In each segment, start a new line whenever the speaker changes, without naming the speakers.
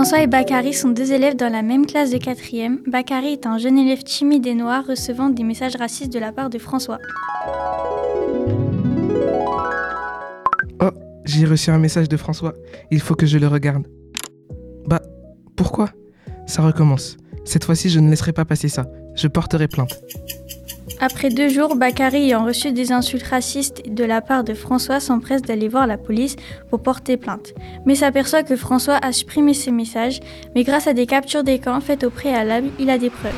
François et Bakary sont deux élèves dans la même classe de 4e. Bakary est un jeune élève timide et noir recevant des messages racistes de la part de François.
Oh, j'ai reçu un message de François. Il faut que je le regarde. Bah, pourquoi ? Ça recommence. Cette fois-ci, je ne laisserai pas passer ça. Je porterai plainte.
Après 2 jours, Bakary ayant reçu des insultes racistes de la part de François s'empresse d'aller voir la police pour porter plainte. Mais s'aperçoit que François a supprimé ses messages, mais grâce à des captures d'écran faites au préalable, il a des preuves.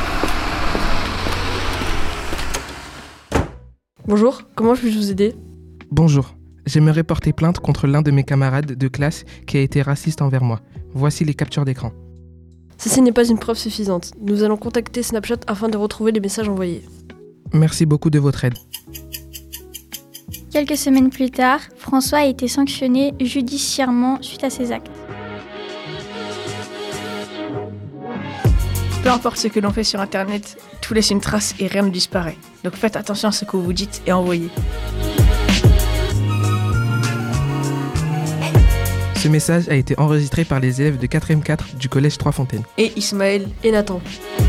Bonjour, comment puis-je vous aider ?
Bonjour. J'aimerais porter plainte contre l'un de mes camarades de classe qui a été raciste envers moi. Voici les captures d'écran.
Ceci n'est pas une preuve suffisante. Nous allons contacter Snapchat afin de retrouver les messages envoyés.
Merci beaucoup de votre aide.
Quelques semaines plus tard, François a été sanctionné judiciairement suite à ses actes.
Peu importe ce que l'on fait sur Internet, tout laisse une trace et rien ne disparaît. Donc faites attention à ce que vous dites et envoyez.
Ce message a été enregistré par les élèves de 4e 4 du collège Trois Fontaines.
Et Ismaël
Et Nathan.